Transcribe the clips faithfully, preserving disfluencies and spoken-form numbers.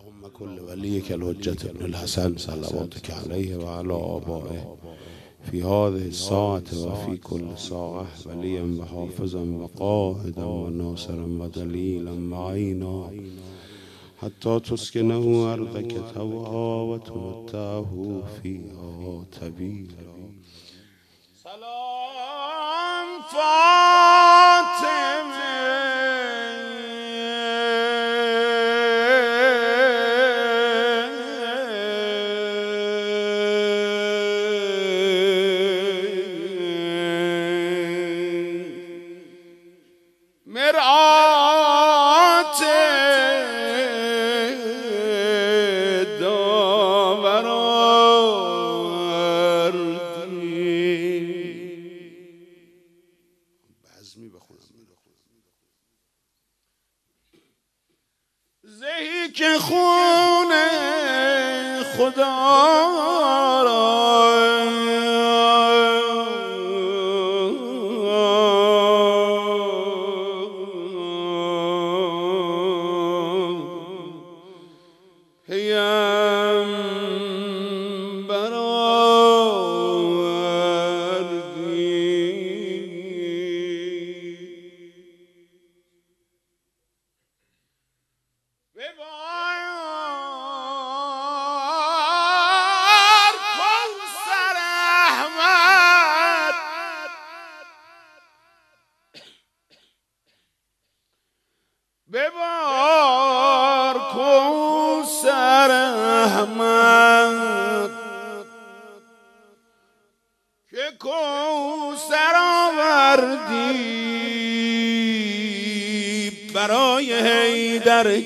اللهم كل وليك الحجة ابن الحسن صلواتك عليه وعلى آبائه في هذه الساعة وفي كل ساعة وليا وحافظا وقائدا وناصرا ودليلا معينا حتى تسكنه أرضك طوعا وتمتعه فيها تبيرا. سلام فاطمه مرآت داوردی. بزمی بخونم زهی که خون خدا را ببار کوثر احمد که کوثر آوردی برای حیدر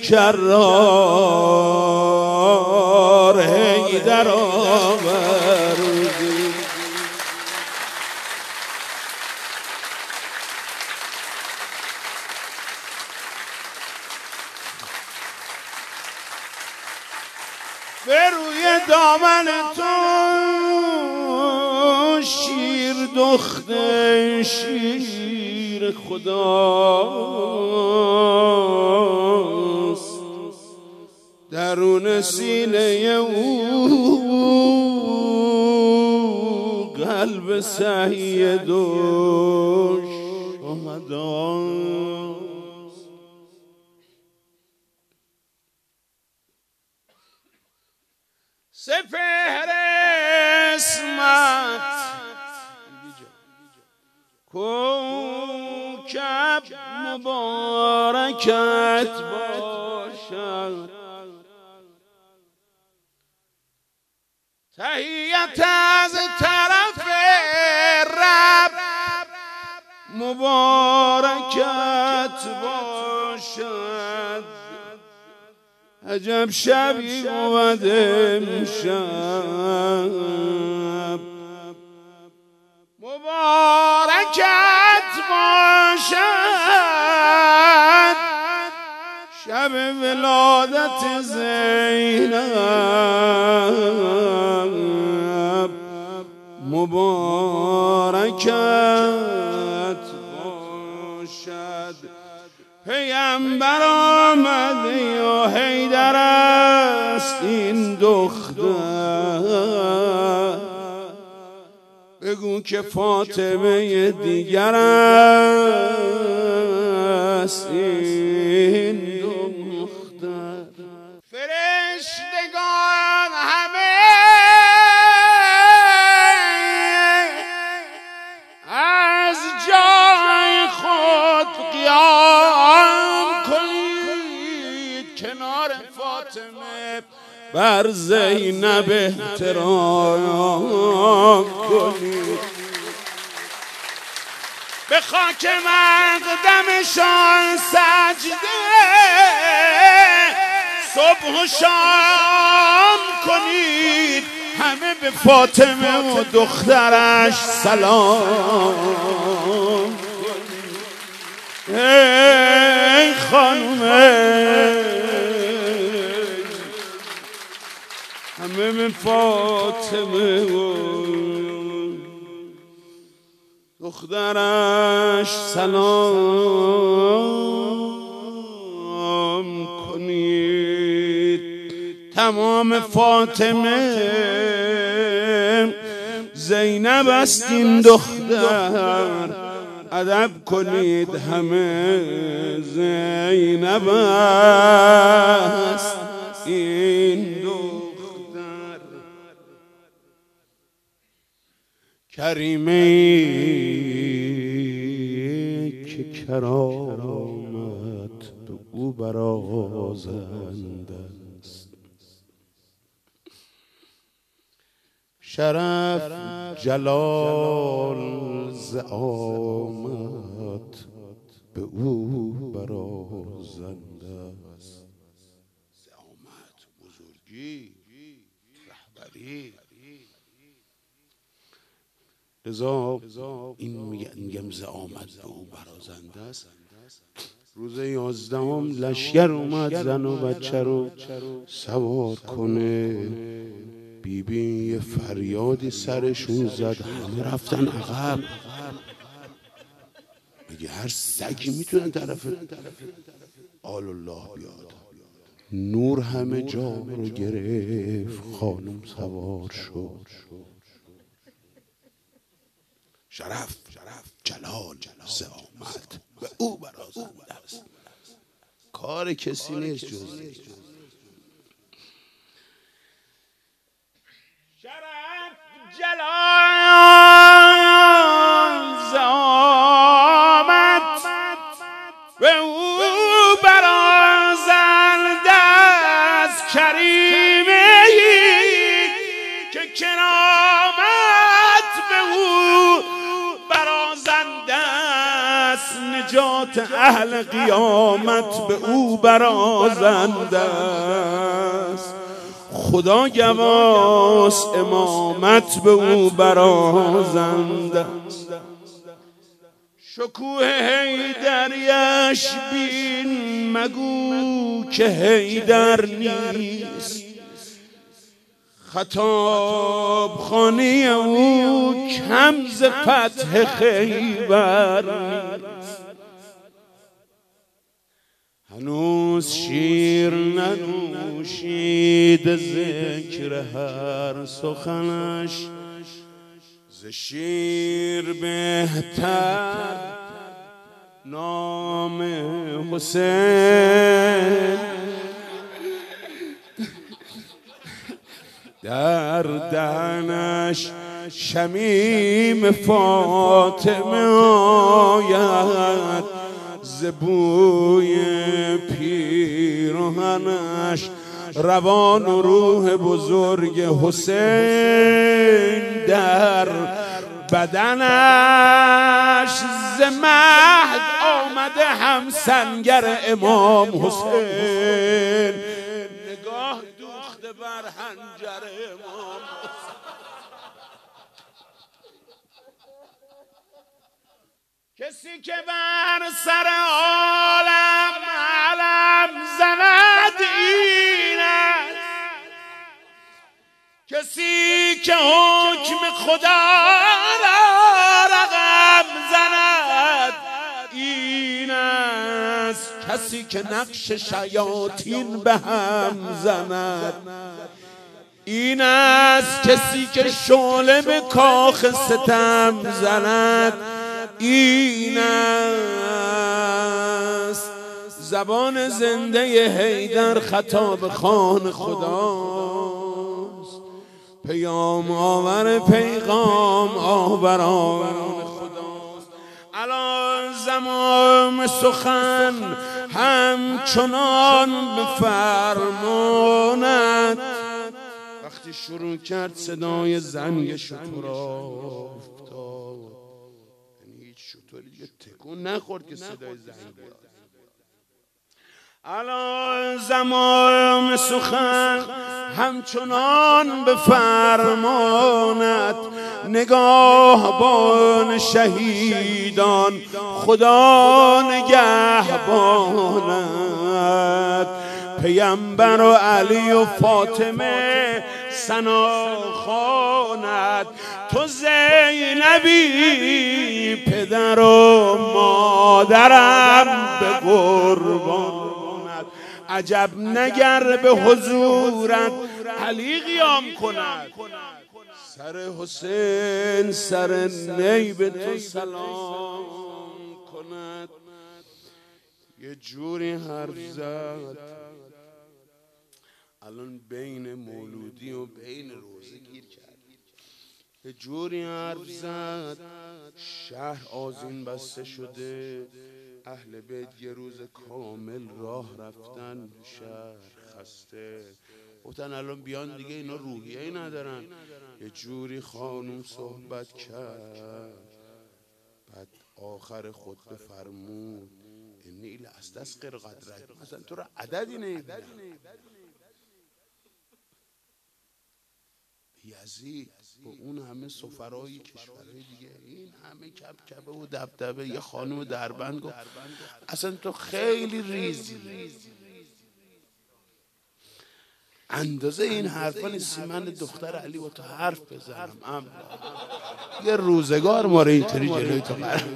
کرار حیدر آوردی. به روی دامن تو شیر دخته شیر خداست درون سینه او قلب سعید و شهداست. سپهر اسمت کوکب مبارکت باشد تحیت از طرف رب مبارکت باشد. عجب شبی بود امشب مبارکت باشد شب ولادت زینب مبارکت باشد. پیامبر آمده یا حیدر است این دختر بگو که فاطمه دیگر است این دختر. فرشتگان همه از جای خود قیام کنید کنار فاطمه بر زینب احترام کنید به خاک مقدمشان سجده صبح و شام کنید همه به فاطمه و دخترش سلام کنید. ای خانومه همه به فاطمه و دخترش سلام کنید. تمام فاطمه زینب است این دختر، ادب کنید همه زینب است این دختر. کریمه که کرامت به او برازنده است، شرف جلال زعامت به او برازنده است. زعامت، بزرگی، رهبری. لذا این میگم زعامت به او برازنده است. روز یازدهم لشگر اومد زن و بچه رو سوار کنه. بی بی یه فریادی سرشون زد، همه رفتن عقب. بگی هر سگی میتونه طرف آل الله بیاد. نور همه جا رو گرفت، خانم سوار شد. شرف جلال زعامت به او برازنده است، کار کسی نیست جز شرف جلال زعامت به او برازنده است. کریمه که کرامت به او برازنده است، نجات اهل قیامت به او برازنده است. خدا گواست امامت به او برازنده است. شکوه حیدریش بین مگو که حیدر نیست، خطاب خانه او کم ز فتح خیبر نیست. هنوز شیر ننوشید ذکر هر سخنش، ز شیر بهتر نام حسین در دهنش شمیم فاطمه آید، ز بوی پیراهنش روان و روح بزرگ حسین در بدنش. ز مهد آمده هم سنگر امام حسین، نگاه دوخته بر حنجر امام حسین. کسی که بر سر عالم علم زند این است، کسی که حکم خدا را رقم زند این است، کسی که نقش شیاطین به هم زند این است، کسی که شعله به کاخ ستم زند این است. زبان زنده حیدر خطاب خان خداست، پیام آور پیغام آوران خداست. الان زمان سخن همچنان به فرمانت، وقتی شروع کرد صدای زنگ شتر افتاد، هیچ شتری دیگه تکون نخورد که صدای زنگ بیاد. الان زمان سخن همچنان به فرمانت، نگاهبان شهیدان خدا نگهبانت. پیامبر و علی و فاطمه ثنا خوانت، تو زینبی پدر و مادرم به قربانت. عجب نگر به حضورت علی قیام کند. سر حسین سر نی به تو سلام کند. یه جوری حرف زد الان بین مولودی و بین روزه گیر کرد. یه جوری حرف زد شهر آذین بسته شده، اهل بیت یه روز کامل راه رفتن، شهر خسته، گفتن الان بیان دیگه اینا روحیه‌ای ندارن. یه جوری خانوم صحبت کرد، بعد آخر خطبه فرمود انی لاستسقی قدرک، مثلا تو را عددی نمیدونم. یزید با اون همه سفرهای کشورهای دیگه، این همه کبکبه و دبدبه، یه خانم دربند گفت اصلا تو خیلی ریزی. اندازه این حرفا نیستی من دختر علی با تو حرف بزنم، اما یه روزگار ما رو اینطوری جلوی تو قرار.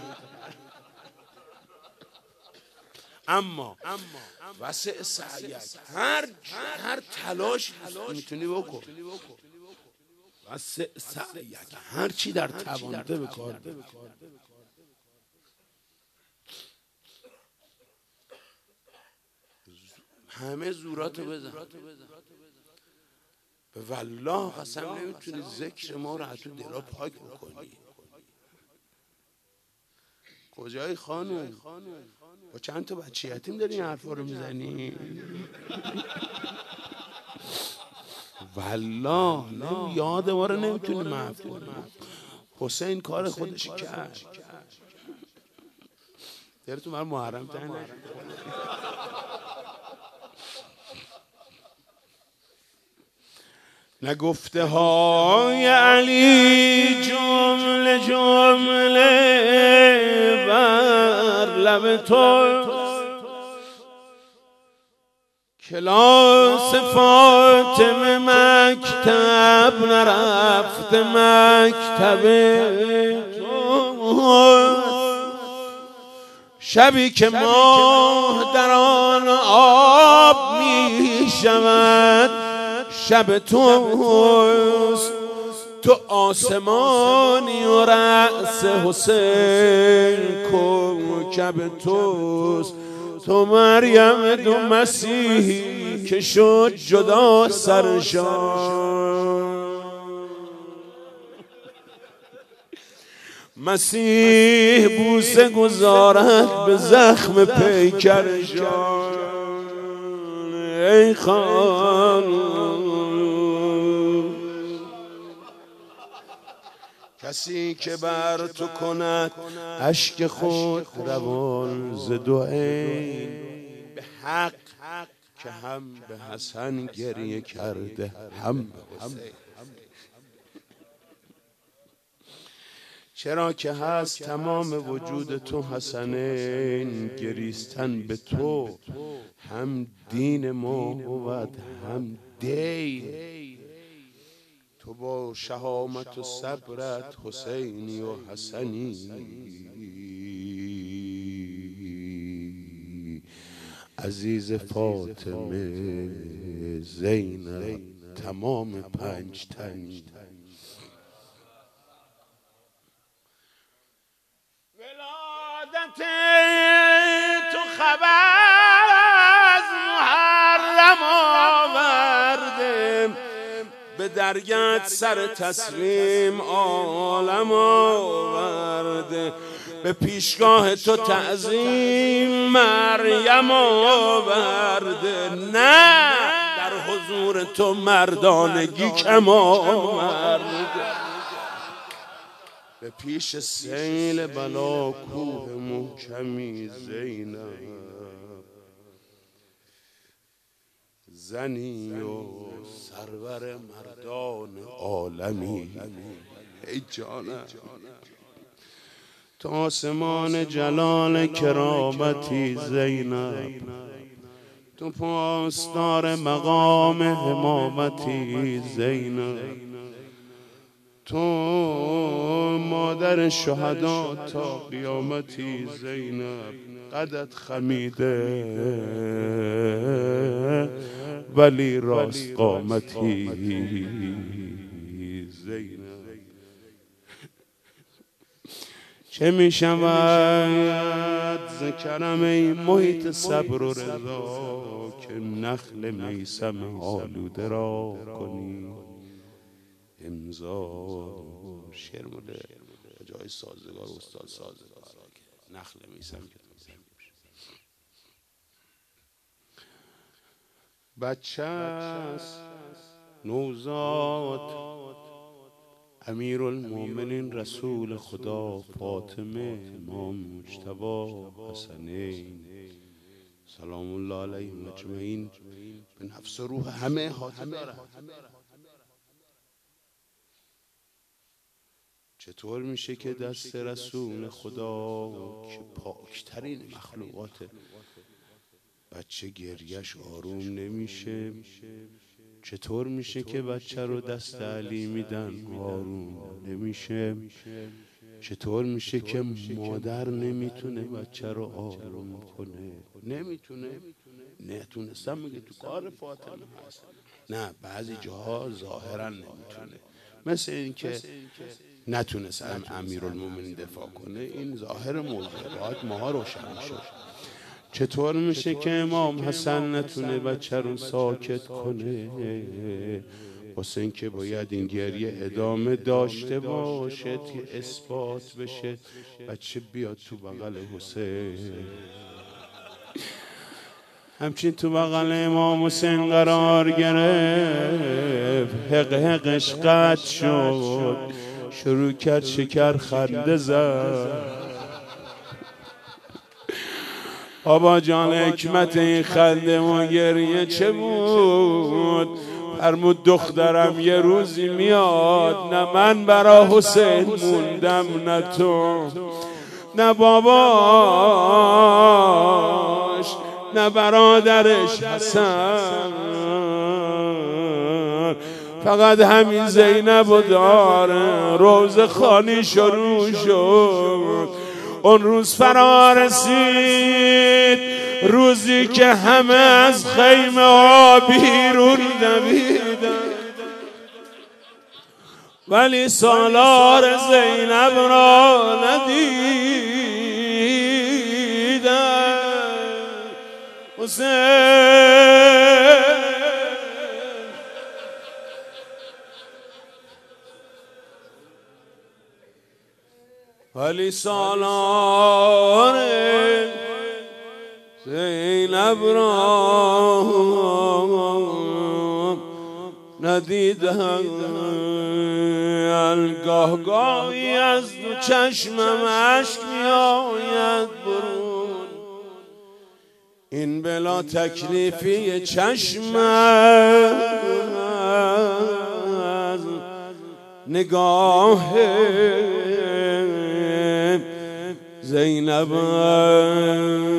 اما واسه سعیک هر هر تلاش میتونی بکن، واسه سعیک هر چی در توانته بکار ببر. همه زوراتو بزن، به والله قسم نمیتونی ذکر ما رو از تو دلا پاک بکنی. کجای خانوم؟ با چند تا بچه یتیم داری این حرفا رو میزنی؟ والله نه یاد ما رو نمیتونی محو کنی. حسین کار خودش کرد. دیره تو من محرم تن نگفته های علی جمله جمله بر لب تو، کلاس فاطمه مکتب نرفته مکتب تو، شبی که ماه در آن آب می شود شب توست، تو آسمانی و رأس حسین کوکب توست، تو مریم دو مسیحی که شد جدا سرشان، مسیح بوسه گذارد به زخم پیکرشان. ای خانم کسی که بر تو کند اشک خود روان ز دو عین، به حق که هم به حسن گریه کرده هم به حسین. چرا که هست تمام وجود تو حسنین، گریستن به تو هم دین ما بود هم دین. تو با شهامت و صبرت حسینی و حسنی، عزیز فاطمه زینب تمام پنج تن. ولادت تو خبر از محرم آورده، به درگت سر تسلیم عالم آورده، به پیشگاه تو تعظیم مریم آورده، نه در حضور تو مردانگی کم آورده. به پیش سیل بلا کوه محکمی زینب، زنی و سرور مردان عالمی. ای جانم تو آسمان جلال کرامتی زینب، تو پاسدار مقام امامتی زینب، تو مادر شهدا تا قیامتی زینب، قدت خمیده ولی راست قامتی زینب. چه می شود ز کرم این محیط صبر و رضا که نخل میسم آلوده را کنی امضا. شعر مال جای سازگار استاد سازگار نخل میسم که بچه است نوزاد امیرالمومنین رسول خدا فاطمه امام مجتبی حسنین سلام الله علیهم اجمعین به نفس و روح همه حاضر داره. چطور میشه که دست رسول خدا که پاکترین مخلوقات بچه گریش آروم نمیشه؟ چطور میشه که بچه رو دست علی میدن آروم نمیشه؟ چطور میشه که مادر نمیتونه بچه رو آروم کنه؟ نمیتونه؟ نتونستم میگه تو کار فاطمه هست. نه بعضی جاها ظاهرا نمیتونه، مثل این که نتونست امیرالمومنین دفاع کنه. این ظاهر موضوع باید ماها روشن شد. چطور میشه که امام حسن نتونه بچه رو ساکت کنه؟ واسه این که باید این گریه ادامه داشته باشه که اثبات بشه بچه بیاد تو بغل حسین. همچین تو بغل امام حسین قرار گرفت، حق حقش قطع شد، شروع کرد شکر خنده زد. بابا جان حکمت این خنده و گریه چه بود؟ فرمود دخترم یه روزی میاد نه من برا حسین موندم نه تو نه باباش نه برادرش حسن، فقط همین زینب داره. روز خانی شروع شد. اون روز فرا رسید، روزی که همه از خیمه ها بیرون دویدن، ولی سالار زینب را ندیدن. حسین ولی سالار زینب را ندیدن. گاه گاهی از دو چشمم اشک میآید برون، این بلا تکلیفی چشم از نگاه زینب.